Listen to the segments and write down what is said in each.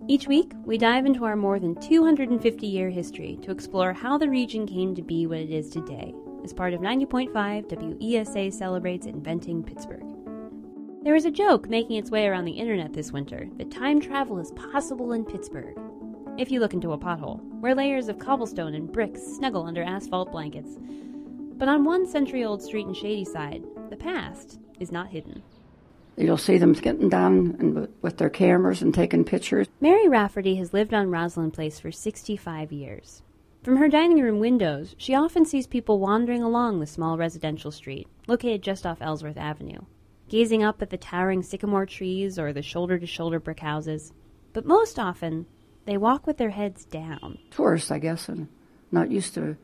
Each week, we dive into our more than 250-year history to explore how the region came to be what it is today, as part of 90.5 WESA celebrates Inventing Pittsburgh. There is a joke making its way around the internet this winter that time travel is possible in Pittsburgh. If you look into a pothole, where layers of cobblestone and bricks snuggle under asphalt blankets. But on one century-old street in Shadyside, the past is not hidden. You'll see them getting down and with their cameras and taking pictures. Mary Rafferty has lived on Roslyn Place for 65 years. From her dining room windows, she often sees people wandering along the small residential street, located just off Ellsworth Avenue, gazing up at the towering sycamore trees or the shoulder-to-shoulder brick houses. But most often, they walk with their heads down. Tourists, I guess, and not used to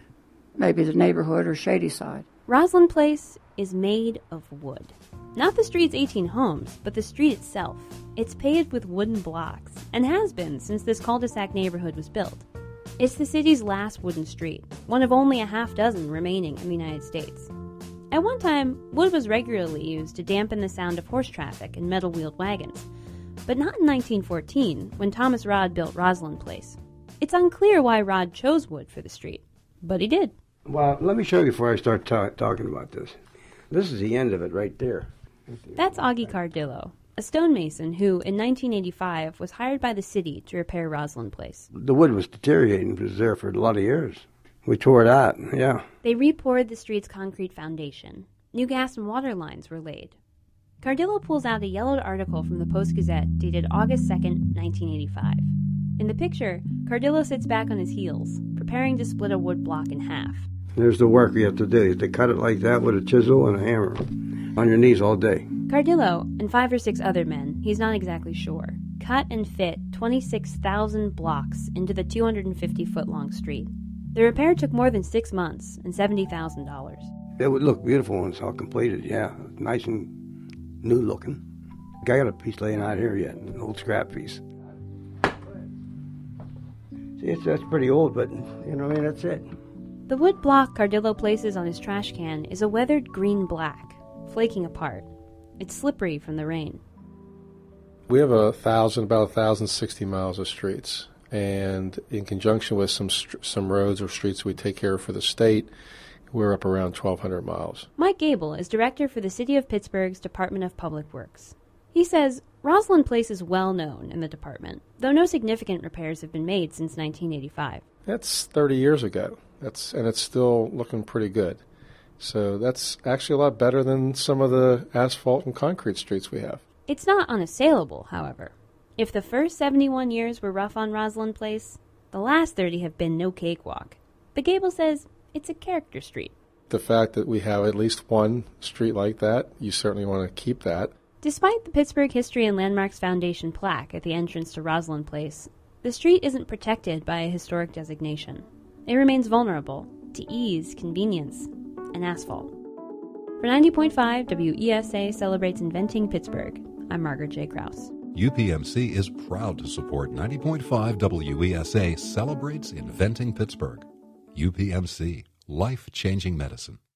maybe the neighborhood or Shadyside. Roslyn Place is made of wood. Not the street's 18 homes, but the street itself. It's paved with wooden blocks, and has been since this cul-de-sac neighborhood was built. It's the city's last wooden street, one of only a half dozen remaining in the United States. At one time, wood was regularly used to dampen the sound of horse traffic and metal-wheeled wagons, but not in 1914, when Thomas Rodd built Roslyn Place. It's unclear why Rodd chose wood for the street, but he did. Well, let me show you before I start talking about this. This is the end of it right there. That's Augie Cardillo, a stonemason who, in 1985, was hired by the city to repair Roslyn Place. The wood was deteriorating. It was there for a lot of years. We tore it out, yeah. They repoured the street's concrete foundation. New gas and water lines were laid. Cardillo pulls out a yellowed article from the Post-Gazette dated August 2nd, 1985. In the picture, Cardillo sits back on his heels, preparing to split a wood block in half. There's the work we have to do. You have to cut it like that with a chisel and a hammer. On your knees all day. Cardillo, and 5 or 6 other men, he's not exactly sure, cut and fit 26,000 blocks into the 250-foot-long street. The repair took more than 6 months and $70,000. It would look beautiful when it's all completed, yeah. Nice and new looking. I got a piece laying out here yet, an old scrap piece. See, that's pretty old, but, you know, I mean, that's it. The wood block Cardillo places on his trash can is a weathered green-black, flaking apart. It's slippery from the rain. We have about 1,060 miles of streets, and in conjunction with some roads or streets we take care of for the state, we're up around 1,200 miles. Mike Gable is director for the City of Pittsburgh's Department of Public Works. He says Roslyn Place is well known in the department, though no significant repairs have been made since 1985. That's 30 years ago, and it's still looking pretty good. So that's actually a lot better than some of the asphalt and concrete streets we have. It's not unassailable, however. If the first 71 years were rough on Roslyn Place, the last 30 have been no cakewalk. But Gable says it's a character street. The fact that we have at least one street like that, you certainly want to keep that. Despite the Pittsburgh History and Landmarks Foundation plaque at the entrance to Roslyn Place, the street isn't protected by a historic designation. It remains vulnerable to ease, convenience, and asphalt. For 90.5, WESA celebrates Inventing Pittsburgh. I'm Margaret J. Krause. UPMC is proud to support 90.5 WESA celebrates Inventing Pittsburgh. UPMC, life-changing medicine.